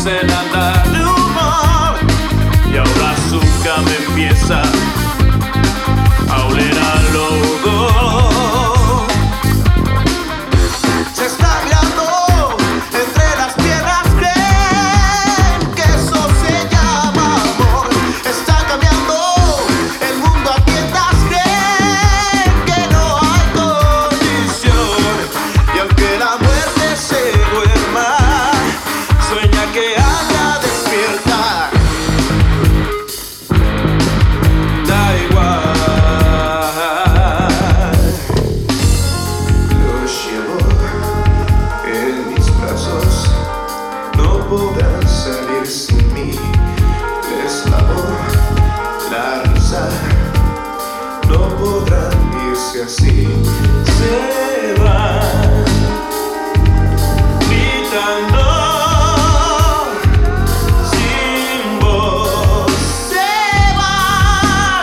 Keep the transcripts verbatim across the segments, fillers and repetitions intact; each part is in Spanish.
dicen andar de humor, y ahora su cama empieza a oler a lodo. Se está mirando entre las piernas, creen que eso se llama amor. Está cambiando el mundo a tientas, creen que no hay condición. Y aunque la muerte se duerma, sueña que anda despierta. Da igual. Los llevo en mis brazos, no podrán salir sin mí. Les lavo la risa, no podrán irse así. Se van gritando sin voz. Se van.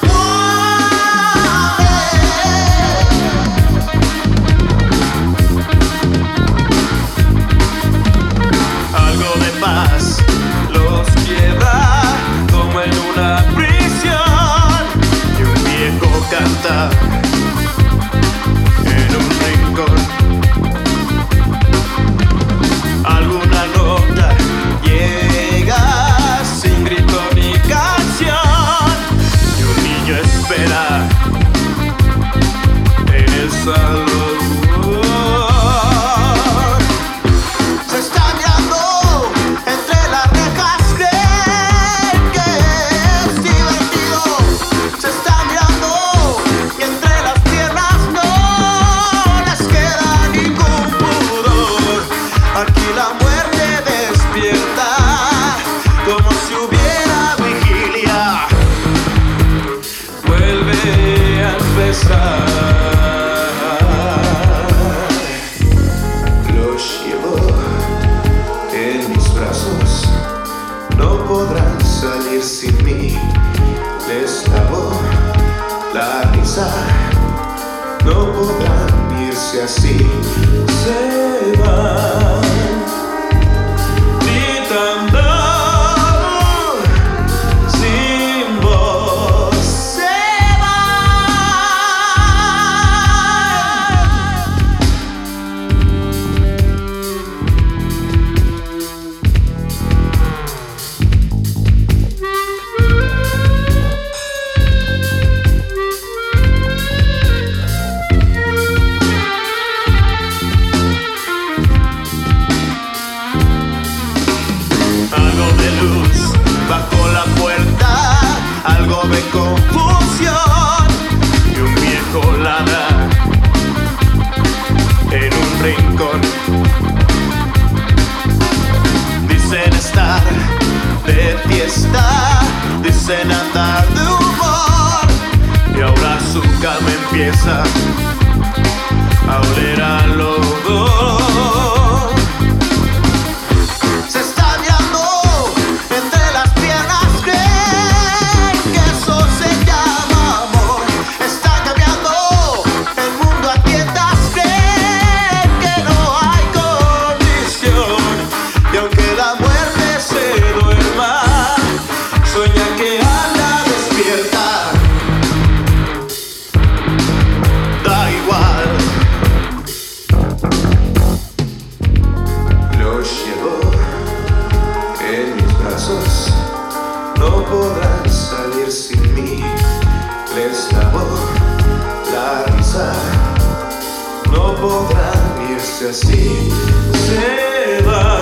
Algo de paz los lleva como en una prisión, y un viejo canta en un rincón. Alguna nota llega sin grito ni canción, y un niño espera en el salón. Se está mirando entre las rejas, creen que es divertido. Se está mirando y entre las piernas no les queda ningún pudor. Aquí la muerte despierta como si hubiera vigilia. Vuelve a empezar. Los llevo en mis brazos, no podrán salir sin mí. Les lavo la risa, no podrán irse así. Se van gritando sin voz. Se van. Algo de luz bajo la puerta, algo de confusión, y un viejo ladra en un rincón. Dicen estar de fiesta, dicen andar de humor, y ahora su cama empieza a oler a lodo. Se está mirando entre las piernas, creen que eso se llama amor. Está cambiando el mundo a tientas, creen que no hay condición. Y aunque la muerte se duerma, sueña que anda despierta. Da igual. Los llevo en mis brazos, no podrán salir sin mí. Les lavo la risa, no podrán irse así. Se van.